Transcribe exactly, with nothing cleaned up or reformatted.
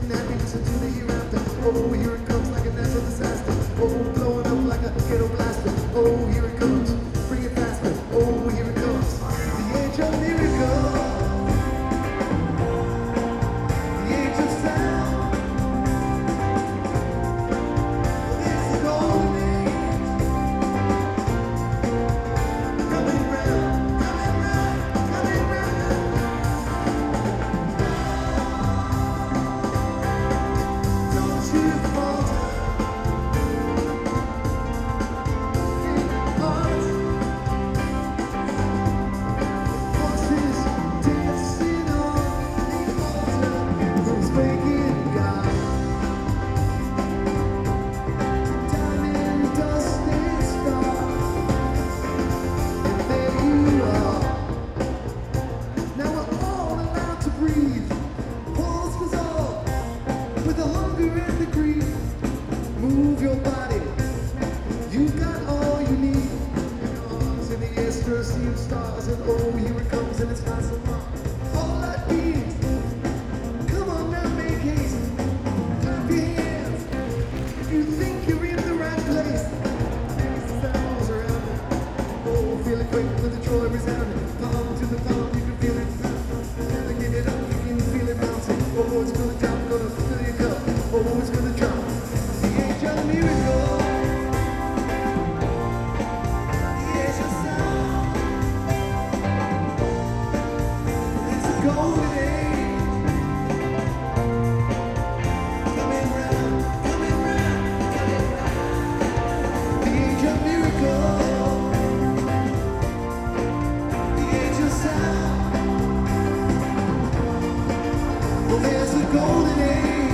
happiness into the hereafter. Oh, here it comes like a natural disaster. Oh, blowing up like a ghetto blaster. Oh, here it comes, bring it faster. Oh, here it comes, the age of miracle, the age of sound. It's the golden age, coming round, coming round, coming round. Don't you falter in the heart. Voices dancing on the altar. Who's making God? Diamond dust and stars. And there you are. Now we're all allowed to breathe. Pause was all with the hunger and the greed. Move your body. You got all you need. Your arms in the air, stir sea of stars, and oh, here it comes, and it's not so far. All I need. Come on now, make haste. Clap your hands. If you think you're in the right place. There's the sounds around it. Oh, feel it quake with the joy resounding. Palm to the palm, you can feel it. Never give it up, you can feel it bouncing. Oh, it's gonna drop, gonna fill your cup. Oh, it's gonna drop. The age of miracle. The age of sound. It's a golden age. Coming round, coming round, coming round. The age of miracle. The age of sound. Well, there's a golden age.